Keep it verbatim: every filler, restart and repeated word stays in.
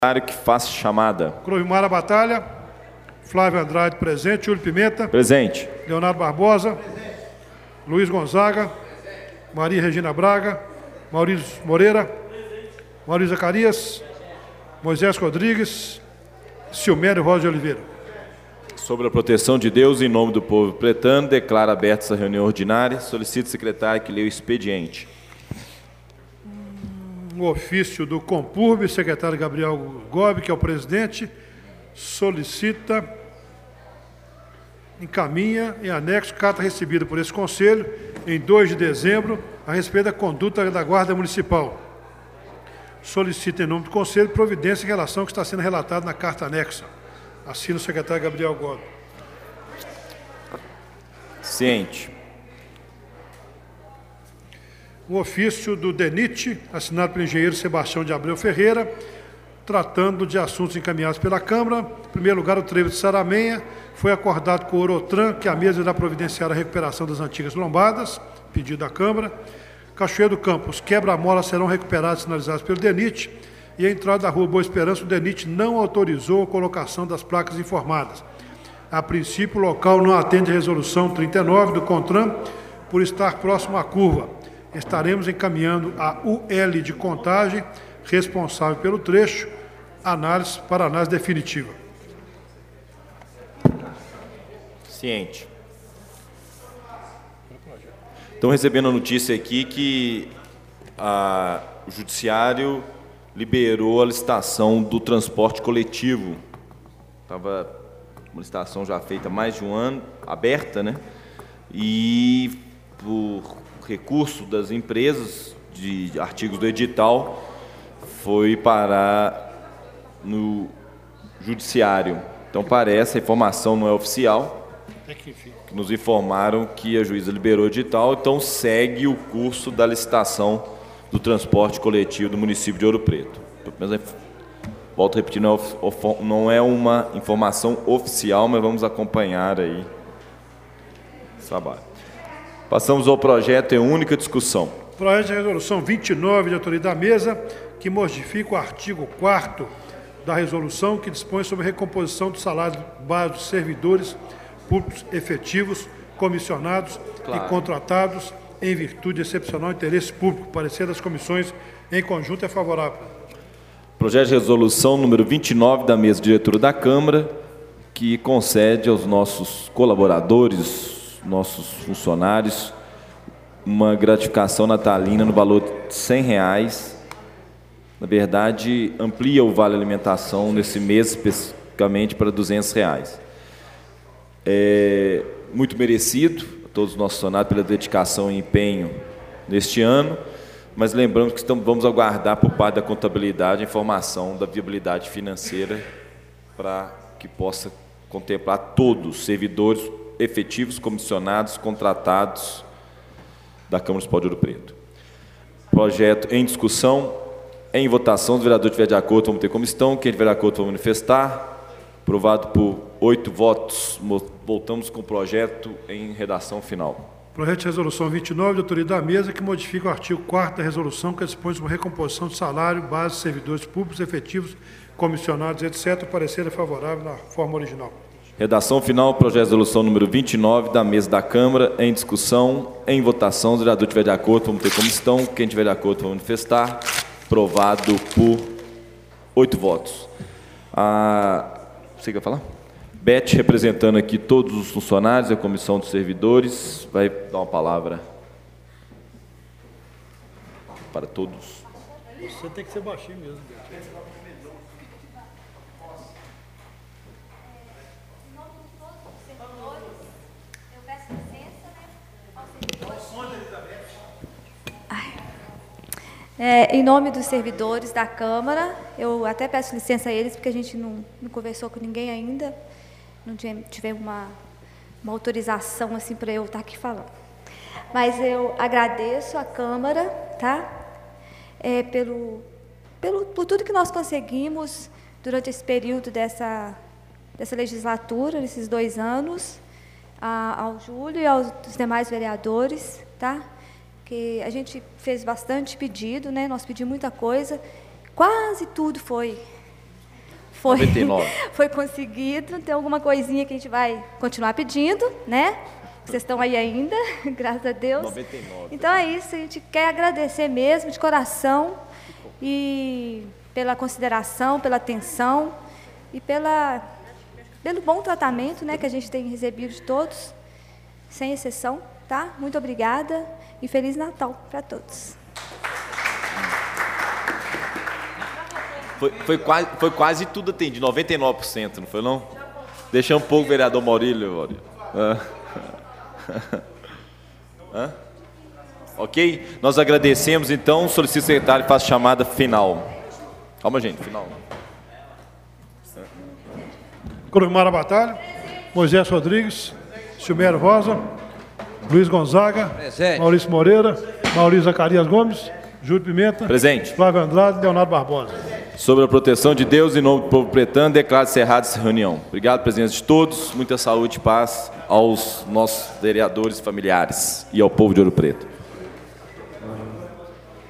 que faça chamada. Crovimara Batalha. Flávio Andrade, presente. Júlio Pimenta. Presente. Leonardo Barbosa. Presente. Luiz Gonzaga. Presente. Maria Regina Braga. Maurício Moreira. Presente. Maurício Zacarias. Moisés Rodrigues. Silmério Rosa de Oliveira. Sobre a proteção de Deus, em nome do povo pretano, declara aberta essa reunião ordinária. Solicito ao secretário que leia o expediente. O ofício do Compurb, secretário Gabriel Gobi, que é o presidente, solicita, encaminha em anexo carta recebida por esse conselho em dois de dezembro a respeito da conduta da Guarda Municipal. Solicita em nome do conselho providência em relação ao que está sendo relatado na carta anexa. Assina o secretário Gabriel Gobi. Ciente. O ofício do DENIT, assinado pelo engenheiro Sebastião de Abreu Ferreira, tratando de assuntos encaminhados pela Câmara. Em primeiro lugar, o trevo de Saramenha foi acordado com o Orotran, que a mesa irá providenciar a recuperação das antigas lombadas, pedido da Câmara. Cachoeiro do Campos, quebra-molas serão recuperados e sinalizados pelo DENIT. E a entrada da rua Boa Esperança, o DENIT não autorizou a colocação das placas informadas. A princípio, o local não atende à resolução trinta e nove do CONTRAN, por estar próximo à curva. Estaremos encaminhando a U L de Contagem, responsável pelo trecho, análise para análise definitiva. Ciente. Estão recebendo a notícia aqui que a, o Judiciário liberou a licitação do transporte coletivo. Estava uma licitação já feita há mais de um ano, aberta, né? E por recurso das empresas de artigos do edital foi parar no Judiciário. Então parece, a informação não é oficial, que nos informaram que a juíza liberou o edital, então segue o curso da licitação do transporte coletivo do município de Ouro Preto. Mas, volto a repetir, não é, não é uma informação oficial, mas vamos acompanhar aí esse trabalho. Passamos ao projeto em única discussão. Projeto de resolução vinte e nove, de autoria da mesa, que modifica o artigo quarto da resolução, que dispõe sobre a recomposição do salário base dos servidores públicos efetivos, comissionados claro. e contratados em virtude de excepcional interesse público. Parecer das comissões em conjunto é favorável. Projeto de resolução número vinte e nove da mesa diretora da Câmara, que concede aos nossos colaboradores, nossos funcionários, uma gratificação natalina no valor de cem reais. Na verdade, amplia o vale alimentação nesse mês especificamente para duzentos reais. É muito merecido a todos os nossos funcionários pela dedicação e empenho neste ano, mas lembramos que estamos, vamos aguardar por parte da contabilidade a informação da viabilidade financeira para que possa contemplar todos os servidores efetivos, comissionados, contratados da Câmara Municipal de Ouro Preto. Projeto em discussão, em votação, os vereadores tiver de acordo, vamos ter como estão, quem tiver de acordo, vamos manifestar. Aprovado por oito votos, voltamos com o projeto em redação final. Projeto de resolução vinte e nove, de autoria da mesa, que modifica o artigo quarto da resolução, que dispõe sobre recomposição de salário, base, servidores públicos, efetivos, comissionados, etcétera. O parecer é favorável na forma original. Redação final, projeto de resolução número vinte e nove da mesa da Câmara, em discussão, em votação. Os vereadores tiver de acordo, vamos ter como estão. Quem tiver de acordo, vamos manifestar. Aprovado por oito votos. A... Você quer falar? Beth, representando aqui todos os funcionários da Comissão dos Servidores, vai dar uma palavra para todos. Você tem que ser baixinho mesmo, Beth. É, em nome dos servidores da Câmara, eu até peço licença a eles, porque a gente não, não conversou com ninguém ainda, não tivemos uma, uma autorização assim para eu estar aqui falando. Mas eu agradeço à Câmara, tá? É, pelo, pelo, por tudo que nós conseguimos durante esse período dessa, dessa legislatura, nesses dois anos, a, ao Júlio e aos demais vereadores, tá? Que a gente fez bastante pedido, né? Nós pedimos muita coisa, quase tudo foi foi, noventa e nove. foi conseguido. Tem alguma coisinha que a gente vai continuar pedindo, né? Vocês estão aí ainda, graças a Deus. noventa e nove. Então é isso, a gente quer agradecer mesmo, de coração, e pela consideração, pela atenção e pela, pelo bom tratamento, né, que a gente tem recebido de todos, sem exceção, tá? Muito obrigada e Feliz Natal para todos. Foi, foi, quase, foi quase tudo atendido, noventa e nove por cento, não foi não? Deixa um pouco o vereador Maurílio. Maurílio. Ah. Hã? Ok? Nós agradecemos, então, solicito o secretário faz chamada final. Calma, gente, final. Corumara Batalha, Moisés Rodrigues, Silmério Rosa, Luiz Gonzaga, presente. Maurício Moreira, Maurício Zacarias Gomes, Júlio Pimenta, presente. Flávio Andrade e Leonardo Barbosa. Sobre a proteção de Deus, em nome do povo pretano, declaro encerrada essa reunião. Obrigado, presença de todos, muita saúde e paz aos nossos vereadores e familiares e ao povo de Ouro Preto.